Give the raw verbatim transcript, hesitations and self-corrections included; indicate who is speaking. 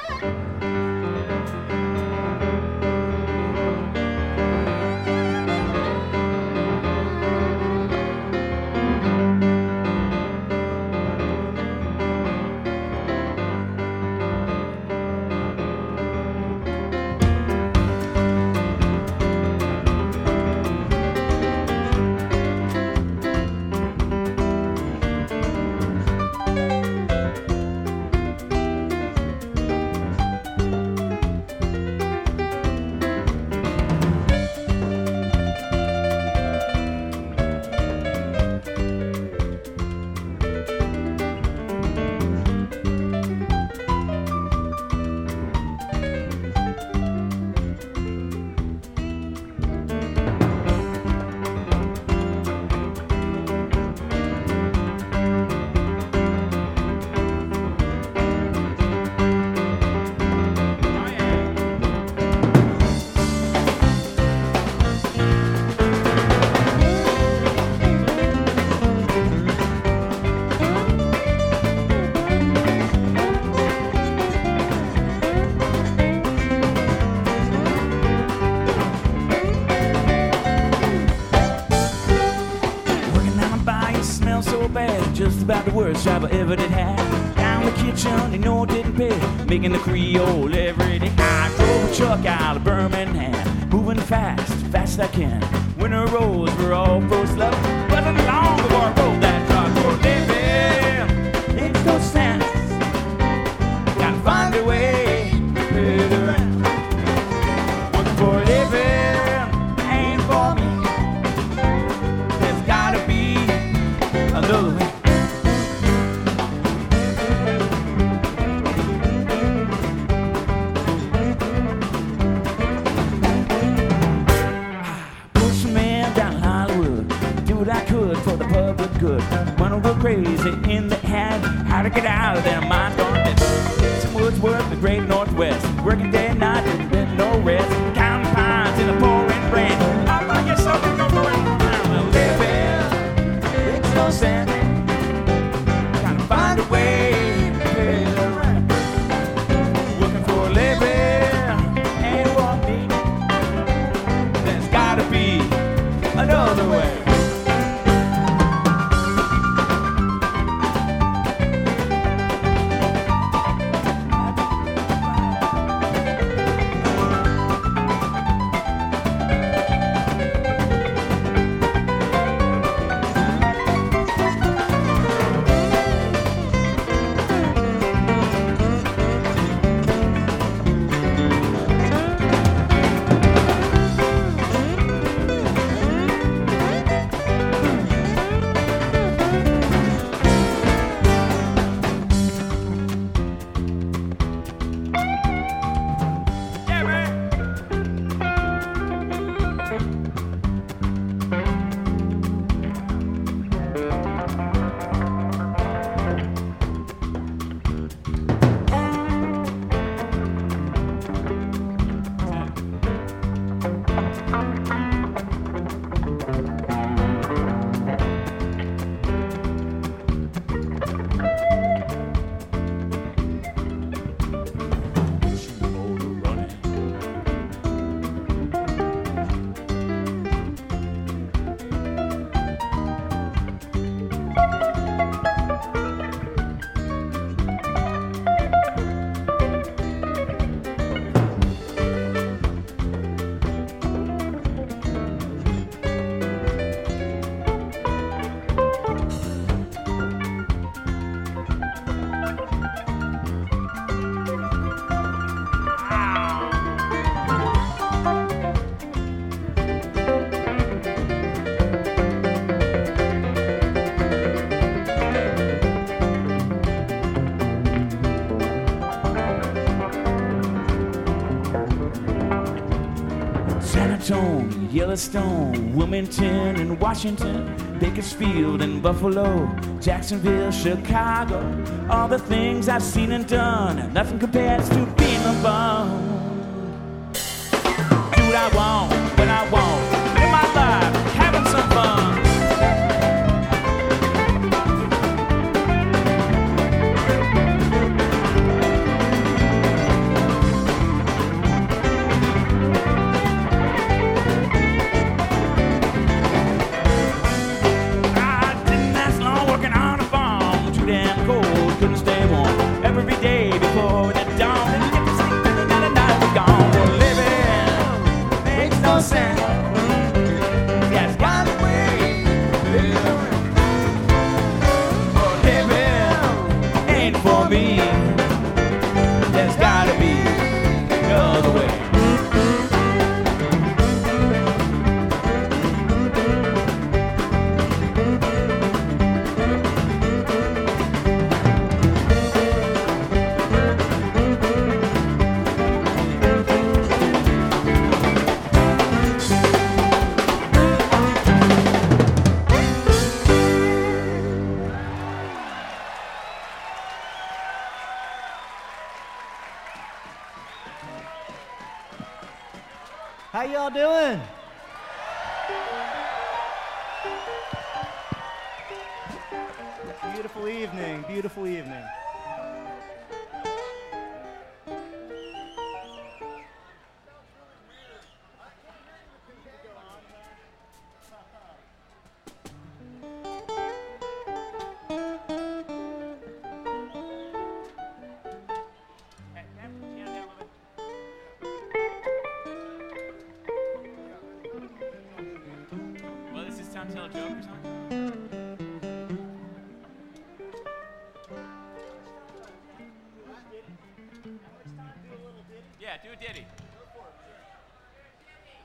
Speaker 1: Just about the worst job I ever did have. Down the kitchen, you know, didn't pay. Making the Creole every day. I drove a truck out of Birmingham, moving fast, fast as I can. Winter roads were all frozen up. Wasn't long before I rode that truck for living. Makes no sense. Gotta find a way to pay the rent. Working for a living ain't for me. There's gotta be another way. Crazy in the head, how to get out of their mind darkness. Some Wordsworth, the great Northwest, working day and night, didn't get no rest. Counting pines in the pouring rain. I like it so you go for it. I'm living, makes no sense. Trying to find a way to pay the rent. Working for a living ain't what me. There's gotta be another way. Yellowstone, Wilmington, and Washington, Bakersfield and Buffalo, Jacksonville, Chicago. All the things I've seen and done, nothing compares to being a bum. Do what I want, when I want, live my life, having some fun.
Speaker 2: How y'all doing? Beautiful evening, beautiful evening.
Speaker 1: Well, is this time to tell a joke or something? Yeah, do a ditty.